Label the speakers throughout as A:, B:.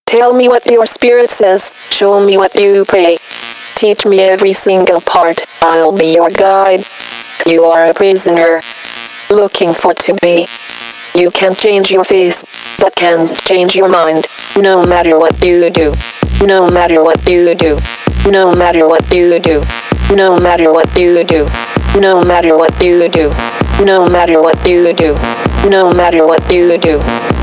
A: Tell me what your spirit says, show me what you pray. Teach me every single part, I'll be your guide. You are a prisoner, looking for to be. You can't change your face, but can change your mind. No matter what you do, no matter what you do, no matter what you do, no matter what you do, no matter what you do, no matter what you do, no matter what you do.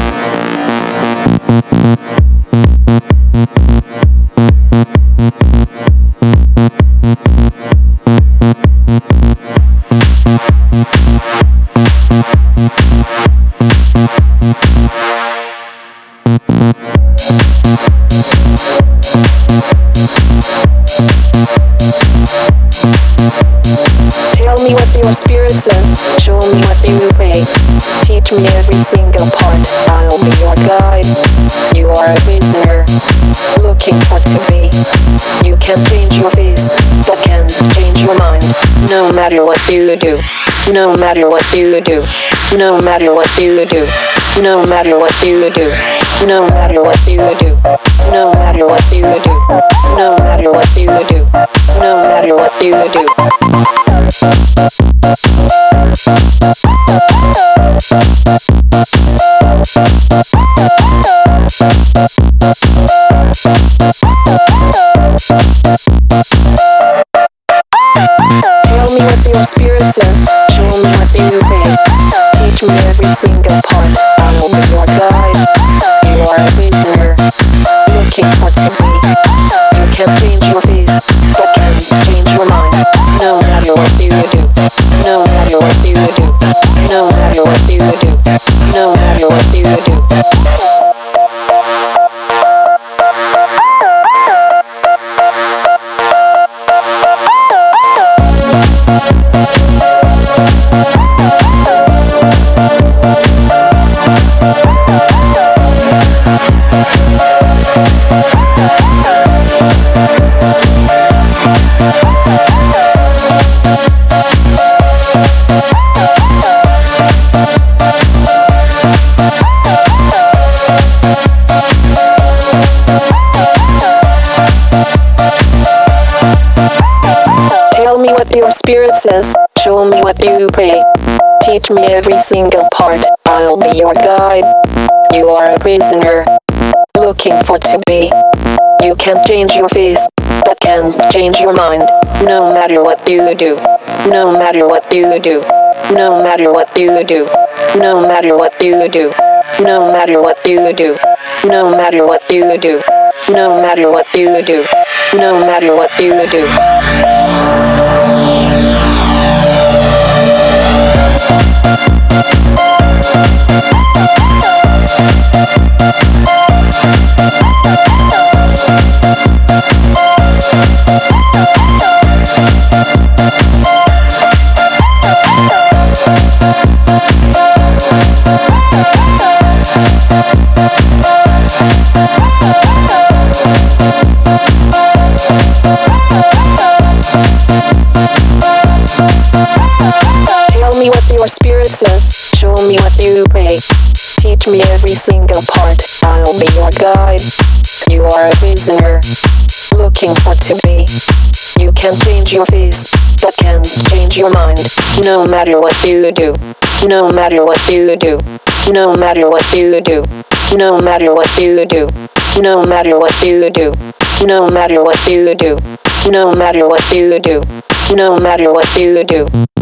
A: Tell me what your spirit says, show me what you pray. Teach me every single part, I'll be your guide. You are a prisoner, looking for to be. You can't change your face, but can change your mind. No matter what you do, no matter what you do, no matter what you do, no matter what you do, no matter what you do, no matter what you do, no matter what you do, no matter what you do. Tell me what your spirit says, show me what you pray. Teach me every single part, I will be your guide. You are a prisoner, looking for to be. You can't change your face, but can change your mind. No matter what you do, no matter what you do, no matter what you do, no matter what you do. Tell me what your spirit says, show me what you pray. Teach me every single part, I'll be your guide. You are a prisoner, looking for to be. You can't change your face, but can change your mind. No matter what you do, no matter what you do, no matter what you do, no matter what you do, no matter what you do, no matter what you do, no matter what you do, no matter what you do. Tell me what your spirit says, show me what you pray. Teach me every single part, I'll be your guide. You are a prisoner, looking for to be. You can't change your face, but can change your mind. No matter what you do, no matter what you do, no matter what you do, no matter what you do, no matter what you do, no matter what you do, no matter what you do, no matter what you do.